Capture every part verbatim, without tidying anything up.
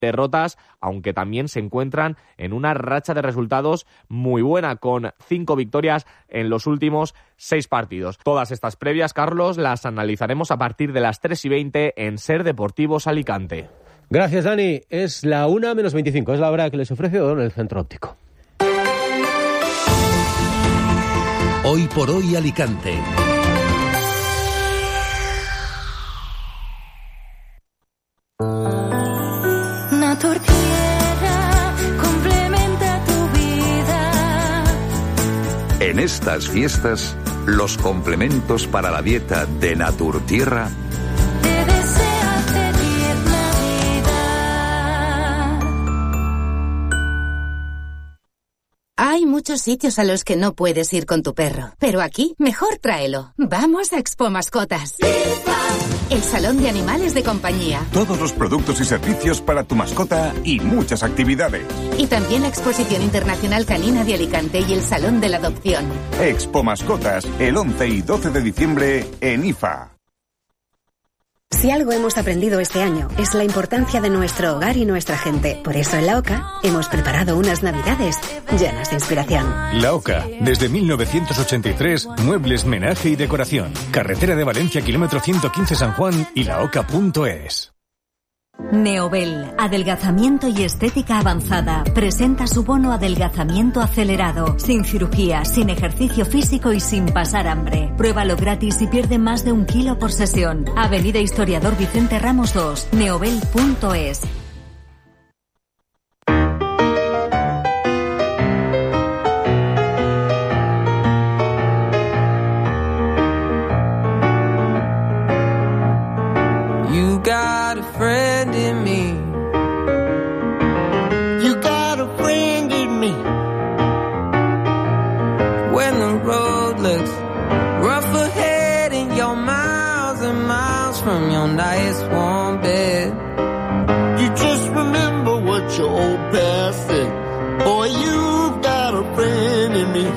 derrotas, aunque también se encuentran en una racha de resultados muy buena, con cinco victorias en los últimos seis partidos. Todas estas previas, Carlos, las analizaremos a partir de las tres y veinte en Ser Deportivos Alicante. Gracias, Dani. Es la una menos veinticinco, es la hora que les ofrece Odón, el Centro Óptico. Hoy por hoy Alicante. Naturtierra complementa tu vida. En estas fiestas, los complementos para la dieta de Naturtierra Te desea feliz Navidad. Hay muchos sitios a los que no puedes ir con tu perro, pero aquí mejor tráelo. Vamos a Expo Mascotas. El salón de animales de compañía. Todos los productos y servicios para tu mascota y muchas actividades. Y también la Exposición Internacional Canina de Alicante y el Salón de la Adopción. Expo Mascotas, el once y doce de diciembre en I F A. Si algo hemos aprendido este año es la importancia de nuestro hogar y nuestra gente. Por eso en La Oca hemos preparado unas navidades llenas de inspiración. La Oca, desde mil novecientos ochenta y tres, muebles, menaje y decoración. Carretera de Valencia, kilómetro ciento quince San Juan y laoca punto es. Neovel, adelgazamiento y estética avanzada, presenta su bono adelgazamiento acelerado, sin cirugía, sin ejercicio físico y sin pasar hambre. Pruébalo gratis y pierde más de un kilo por sesión. Avenida Historiador Vicente Ramos dos, neovel punto es. You got a friend in me. You got a friend in me. When the road looks rough ahead and you're miles and miles from your nice warm bed, you just remember what your old past said. Boy, you've got a friend in me.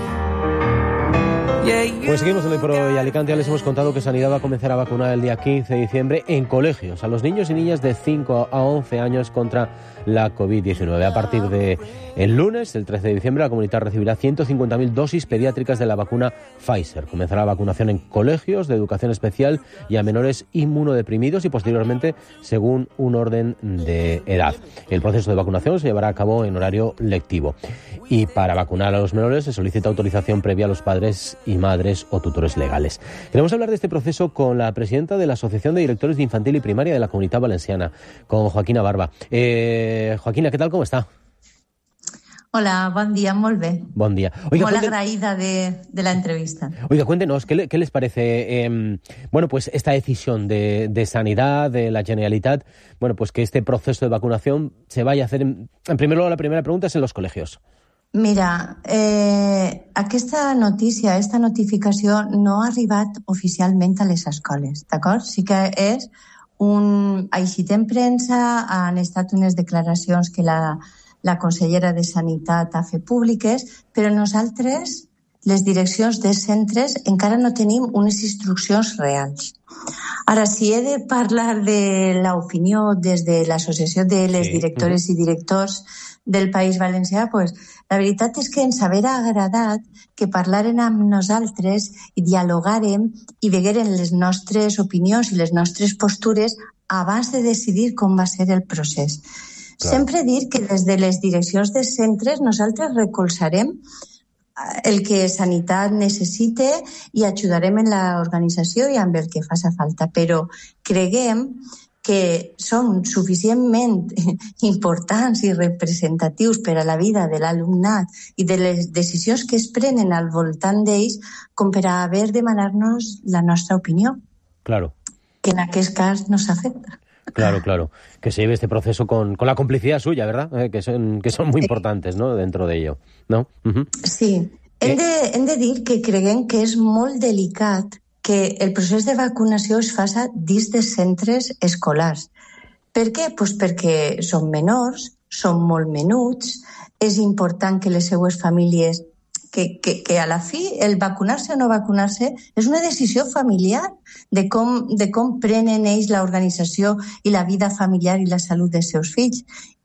Pues seguimos en Hoy por Hoy Alicante. Ya les hemos contado que Sanidad va a comenzar a vacunar el día quince de diciembre en colegios a los niños y niñas de cinco a once años contra la covid diecinueve. A partir de el lunes, el trece de diciembre, la comunidad recibirá ciento cincuenta mil dosis pediátricas de la vacuna Pfizer. Comenzará la vacunación en colegios de educación especial y a menores inmunodeprimidos y posteriormente según un orden de edad. El proceso de vacunación se llevará a cabo en horario lectivo. Y para vacunar a los menores se solicita autorización previa a los padres y madres o tutores legales. Queremos hablar de este proceso con la presidenta de la Asociación de Directores de Infantil y Primaria de la Comunitat Valenciana, con Joaquina Barba. Eh, Joaquina, ¿qué tal? ¿Cómo está? Hola, bon dia, molt bé. Bon dia. Oiga, molt cuente... agraïda de, de la entrevista. Oiga, cuéntenos, ¿qué, le, qué les parece eh, bueno, pues esta decisión de, de Sanidad, de la Generalitat, bueno, pues que este proceso de vacunación se vaya a hacer, en, en primer lugar, la primera pregunta es en los colegios. Mira, eh, aquesta notícia, aquesta notificació no ha arribat oficialment a les escoles, d'acord? Sí que és un... Així en premsa han estat unes declaracions que la, la consellera de Sanitat ha fet públiques, però nosaltres, les direccions de centres, encara no tenim unes instruccions reals. Ara, si he de parlar de l'opinió des de l'Associació de les sí. Directores i Directors del País Valencià, pues, la veritat és que ens haguera agradat que parlaren amb nosaltres i dialogàrem i vegueren les nostres opinions i les nostres postures abans de decidir com va ser el procés. Clar. Sempre dir que des de les direccions de centres nosaltres recolzarem el que Sanitat necessite i ajudarem en l'organització i amb el que faci falta, però creguem que són suficientment importants i representatius per a la vida de l'alumnat i de les decisions que es prenen al voltant d'ells com per a haver de demanar-nos la nostra opinió. Claro. Que en aquest cas nos afecta. Claro, claro. Que se lleve este proceso con, con la complicidad suya, ¿verdad? Eh, que son que son muy sí. importantes, ¿no? Dentro de ello, ¿no? Uh-huh. Sí. Hem de, hem de dir que creguem que és molt delicat que el procés de vacunació es faça dins de centres escolars. Per què? Pues perquè són menors, són molt menuts, és important que les seues famílies que, que, que a la fi el vacunar-se o no vacunar-se és una decisió familiar de com, de com prenen ells l'organització i la vida familiar i la salut dels seus fills.